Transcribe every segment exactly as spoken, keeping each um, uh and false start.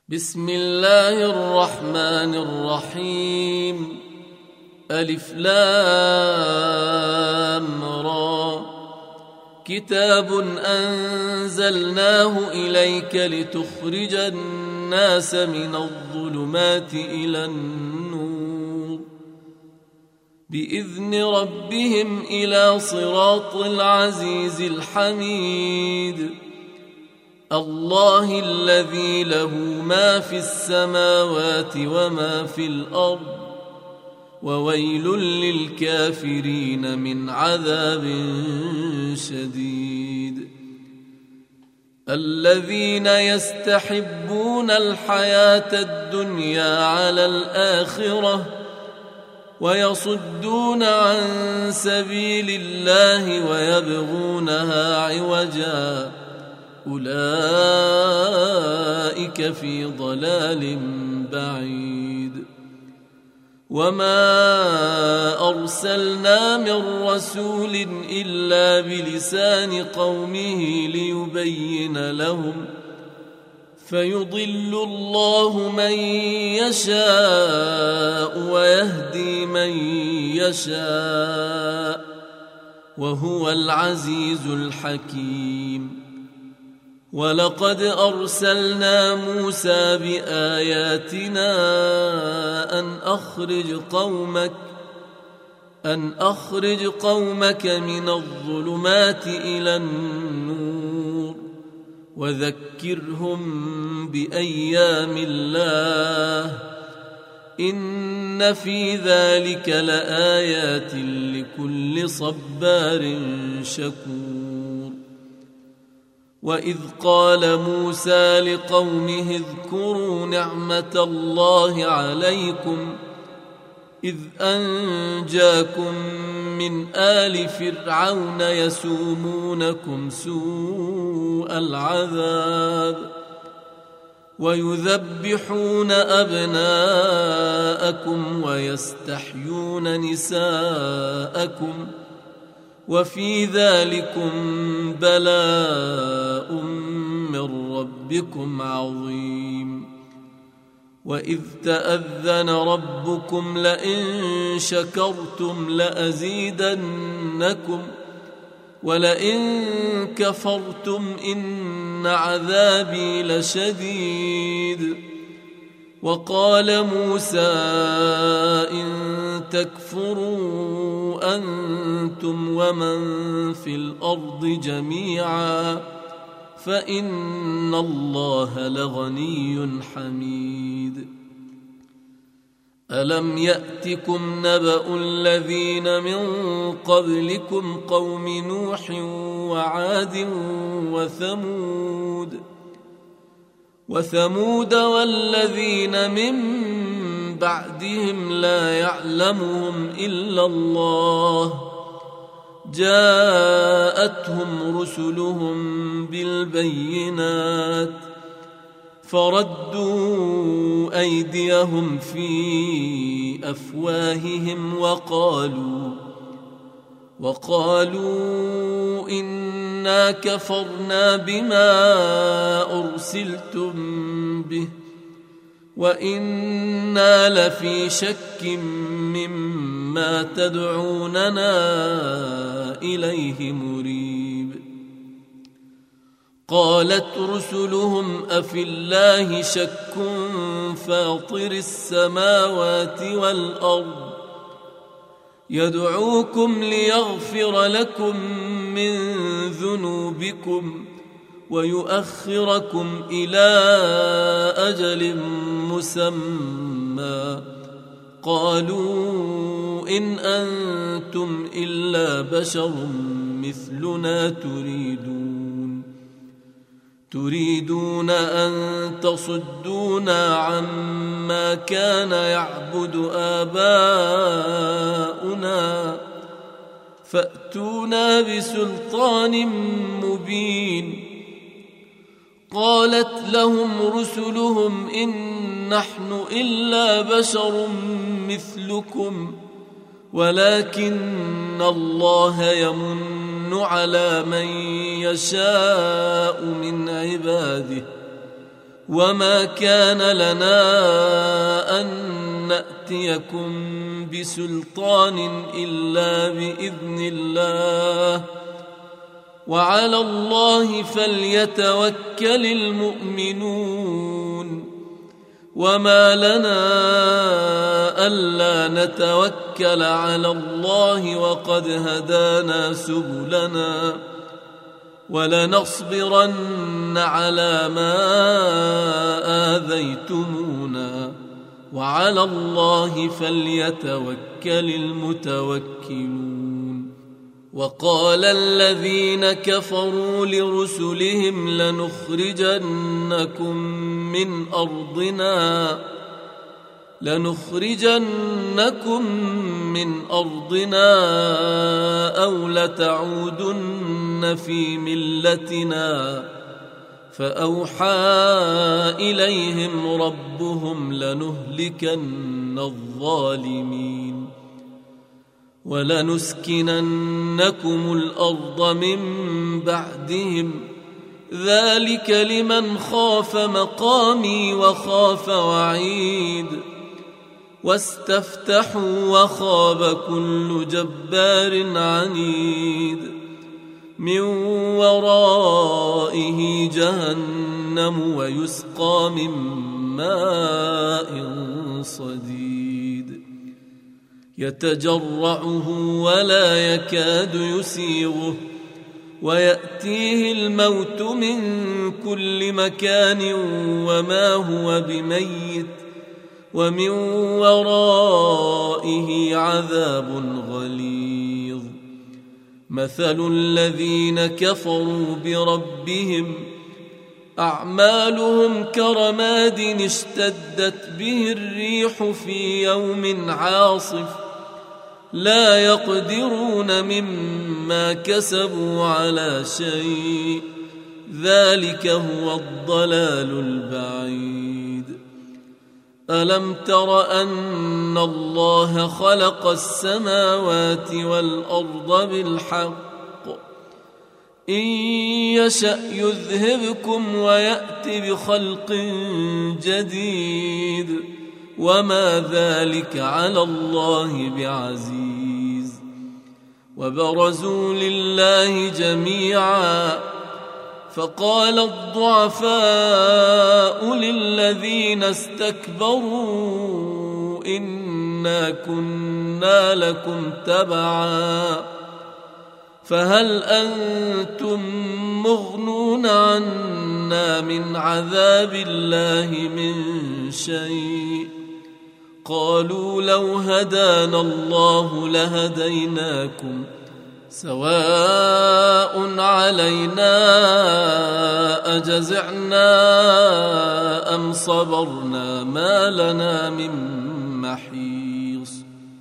بسم الله الرحمن الرحيم. ألف لام را. كتاب أنزلناه إليك لتخرج الناس من الظلمات إلى النور بإذن ربهم إلى صراط العزيز الحميد. الله الذي له ما في السماوات وما في الأرض وويل للكافرين من عذاب شديد. الذين يستحبون الحياة الدنيا على الآخرة ويصدون عن سبيل الله ويبغونها عوجا أولئك في ضلال بعيد. وما أرسلنا من رسول إلا بلسان قومه ليبين لهم فيضل الله من يشاء ويهدي من يشاء وهو العزيز الحكيم. ولقد أرسلنا موسى بآياتنا أن أخرج قومك أن أخرج قومك من الظلمات إلى النور وذكرهم بأيام الله إن في ذلك لآيات لكل صبار شكور. وإذ قال موسى لقومه اذكروا نعمة الله عليكم إذ أنجاكم من آل فرعون يسومونكم سوء العذاب ويذبحون أبناءكم ويستحيون نساءكم وفي ذلكم بلاء من ربكم عظيم. وإذ تأذن ربكم لئن شكرتم لأزيدنكم ولئن كفرتم إن عذابي لشديد. وقال موسى إن تكفروا أنتم ومن في الأرض جميعا فإن الله لغني حميد. ألم يأتكم نبأ الذين من قبلكم قوم نوح وعاد وثمود وثمود والذين من بعدهم لا يعلمهم إلا الله جاءتهم رسلهم بالبينات فردوا أيديهم في أفواههم وقالوا وقالوا إنا كفرنا بما أرسلتم به وإنا لفي شك مما تدعوننا إليه مريب. قالت رسلهم أفي الله شك فاطر السماوات والأرض يدعوكم ليغفر لكم من ذنوبكم ويؤخركم إلى أجل مسمى قالوا إن أنتم إلا بشر مثلنا تريدون تريدون أن تصدونا عما كان يعبد آباؤنا فأتونا بسلطان مبين. قالت لهم رسلهم إن نحن إلا بشر مثلكم ولكن الله يمن على من يشاء من عباده وما كان لنا أن نأتيكم بسلطان إلا بإذن الله وعلى الله فليتوكل المؤمنون وما لنا ألا نتوكل على الله وقد هدانا سبلنا ولنصبرن على ما آذيتمونا وعلى الله فليتوكل المتوكلون. وقال الذين كفروا لرسلهم لنخرجنكم من أرضنا لنخرجنكم من أرضنا أو لتعودن في ملتنا فأوحى إليهم ربهم لنهلكن الظالمين ولنسكننكم الأرض من بعدهم ذلك لمن خاف مقامي وخاف وعيد واستفتحوا وخاب كل جبار عنيد من ورائه جهنم ويسقى من ماء صديد يتجرعه ولا يكاد يسيغه ويأتيه الموت من كل مكان وما هو بميت ومن ورائه عذاب غليظ. مثل الذين كفروا بربهم أعمالهم كرماد اشتدت به الريح في يوم عاصف لا يقدرون مما كسبوا على شيء ذلك هو الضلال البعيد. ألم تر أن الله خلق السماوات والأرض بالحق إن يشأ يذهبكم ويأت بخلق جديد وما ذلك على الله بعزيز. وبرزوا لله جميعا فقال الضعفاء للذين استكبروا إنا كنا لكم تبعا فهل أنتم مغنون عنا من عذاب الله من شيء قالوا لو هدانا الله لهديناكم سواء علينا أجزعنا أم صبرنا ما لنا من محيص.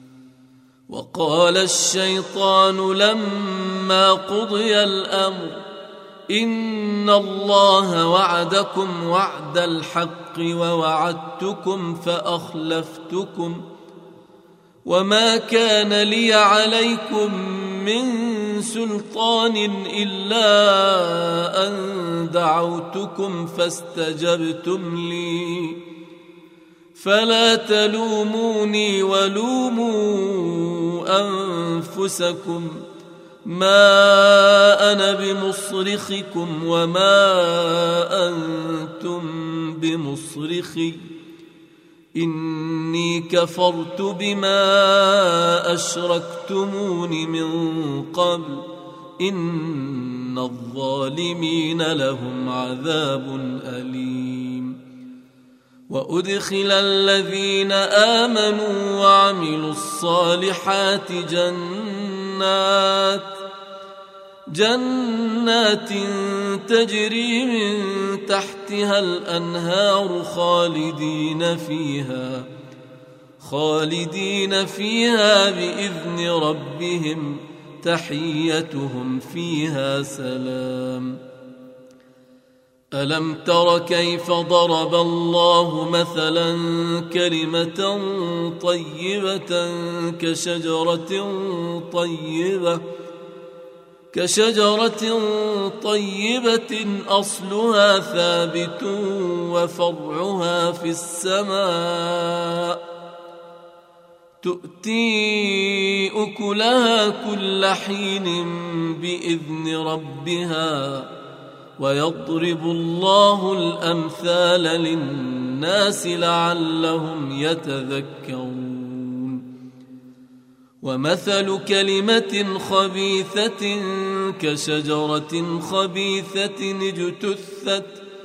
وقال الشيطان لما قضي الأمر إن الله وعدكم وعد الحق ووعدتكم فأخلفتكم وما كان لي عليكم من سلطان إلا أن دعوتكم فاستجبتم لي فلا تلوموني ولوموا أنفسكم ما أنا بمصرخكم وما أنتم بمصرخي إني كفرت بما أشركتمون من قبل إن الظالمين لهم عذاب أليم. وأدخل الذين آمنوا وعملوا الصالحات جنات جنات تجري من تحتها الأنهار خالدين فيها خالدين فيها بإذن ربهم تحيتهم فيها سلام. ألم تر كيف ضرب الله مثلا كلمة طيبة كشجرة طيبة كشجرة طيبة أصلها ثابت وفرعها في السماء تؤتي أكلها كل حين بإذن ربها ويضرب الله الأمثال للناس لعلهم يتذكرون ومثل كلمة خبيثة كشجرة خبيثة اجتثت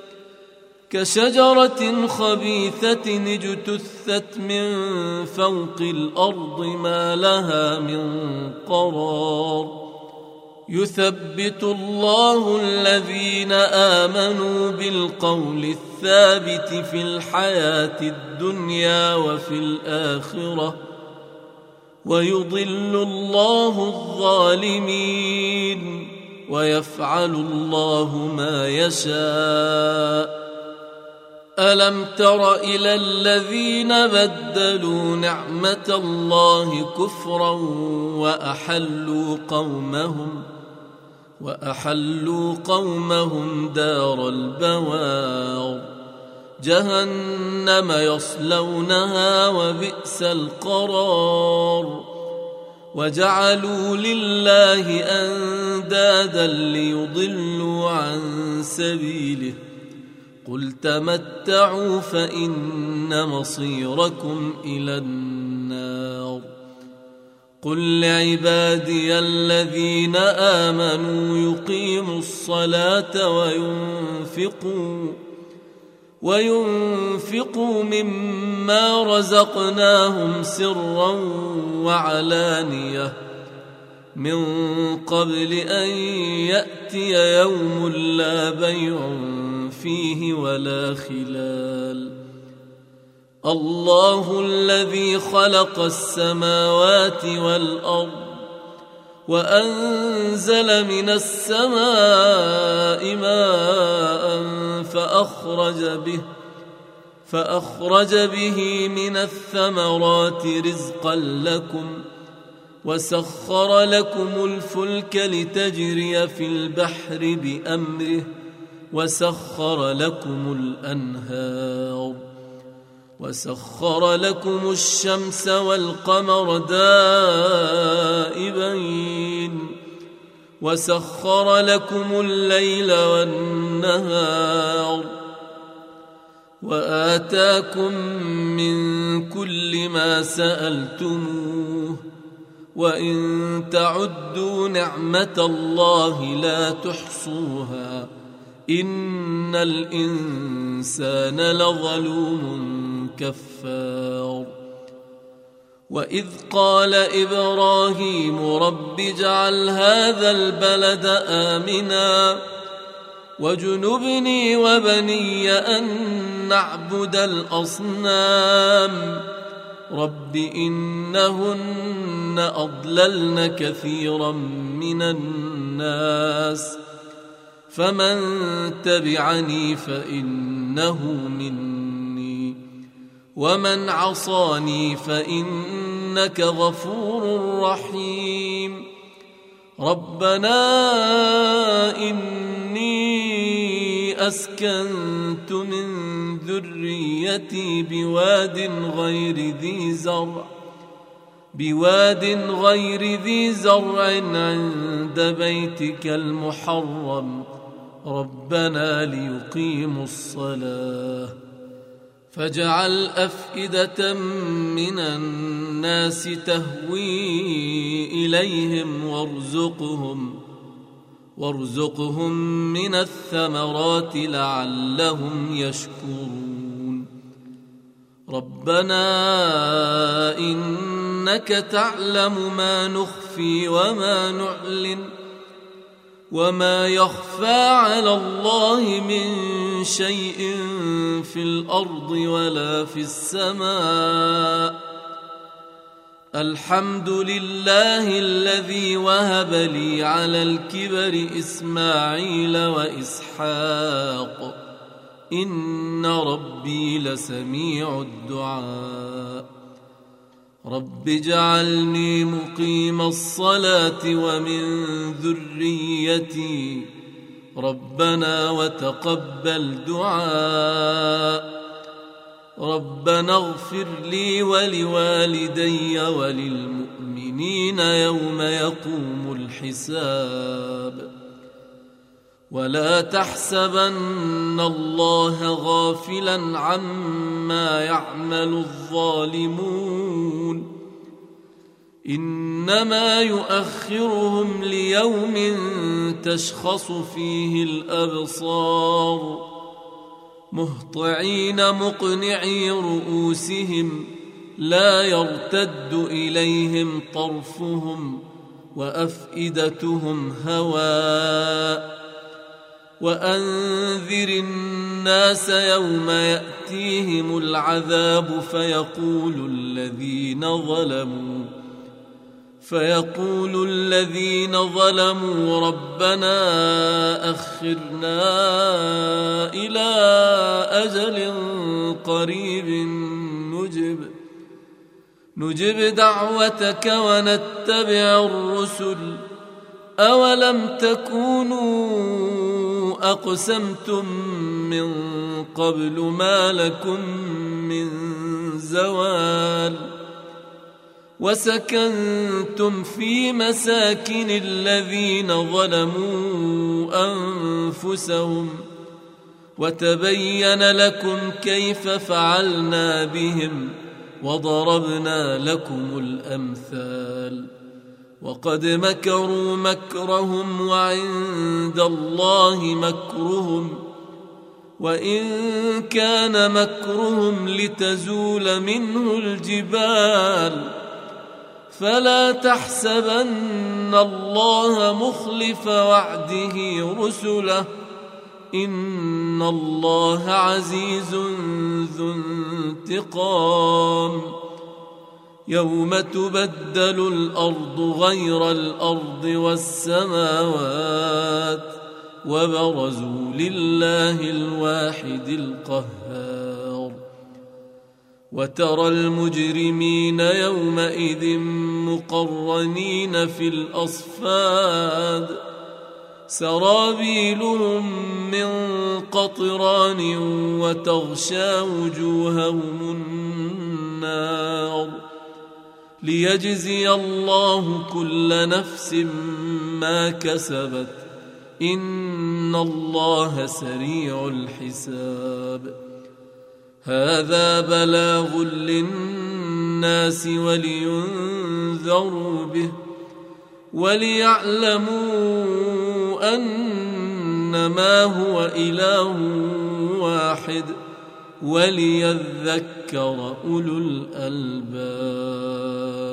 كشجرة خبيثة اجتثت من فوق الأرض ما لها من قرار يثبت الله الذين آمنوا بالقول الثابت في الحياة الدنيا وفي الآخرة ويضل الله الظالمين ويفعل الله ما يشاء ألم تر إلى الذين بدلوا نعمة الله كفرا وأحلوا قومهم وأحلوا قومهم دار البوار جهنم يصلونها وبئس القرار وجعلوا لله أندادا ليضلوا عن سبيله قل تمتعوا فإن مصيركم إلى النار قل لعبادي الذين آمنوا يقيموا الصلاة وينفقوا وينفقوا مما رزقناهم سرا وعلانية من قبل أن يأتي يوم لا بيع فيه ولا خلال الله الذي خلق السماوات والأرض وأنزل من السماء ماء فأخرج به فأخرج به من الثمرات رزقا لكم وسخر لكم الفلك لتجري في البحر بأمره وسخر لكم الأنهار وسخر لكم الشمس والقمر دائبين وسخر لكم الليل والنهار وآتاكم من كل ما سألتموه وإن تعدوا نعمة الله لا تحصوها إن الإنسان لظلوم كفار وإذ قال إبراهيم رب اجعل هذا البلد آمنا واجنبني وبني أن نعبد الأصنام رب إنهن أضللن كثيرا من الناس فمن تبعني فإنه مني ومن عصاني فإنك غفور رحيم ربنا إني أسكنت من ذريتي بواد غير ذي زرع بواد غير ذي زرع عند بيتك المحرم ربنا ليقيموا الصلاة فاجعل أفئدة من الناس تهوي إليهم وارزقهم وارزقهم من الثمرات لعلهم يشكرون ربنا إنك تعلم ما نخفي وما نعلن وما يخفى على الله من شيء في الأرض ولا في السماء الحمد لله الذي وهب لي على الكبر إسماعيل وإسحاق إن ربي لسميع الدعاء رب اجعلني مقيم الصلاة ومن ذريتي ربنا وتقبل دعاء ربنا اغفر لي ولوالدي وللمؤمنين يوم يقوم الحساب ولا تحسبن الله غافلا عما يعمل الظالمون إنما يؤخرهم ليوم تشخص فيه الأبصار مهطعين مقنعي رؤوسهم لا يرتد إليهم طرفهم وأفئدتهم هواء وأنذر الناس يوم يأتيهم العذاب فيقول الذين ظلموا فيقول الذين ظلموا ربنا أخرنا إلى أجل قريب نجب نجب دعوتك ونتبع الرسل أولم تكونوا أقسمتم من قبل ما لكم من زوال وسكنتم في مساكن الذين ظلموا أنفسهم وتبين لكم كيف فعلنا بهم وضربنا لكم الأمثال وقد مكروا مكرهم وعند الله مكرهم وإن كان مكرهم لتزول منه الجبال فلا تحسبن الله مخلف وعده رسله إن الله عزيز ذو انتقام يوم تبدل الأرض غير الأرض والسماوات وبرزوا لله الواحد القهار وترى المجرمين يومئذ مقرنين في الأصفاد سرابيلهم من قطران وتغشى وجوههم النار ليجزي الله كل نفس ما كسبت إن الله سريع الحساب هذا بلاغ للناس ولينذروا به وليعلموا أنما هو إله واحد وليذكر أولو الألباب.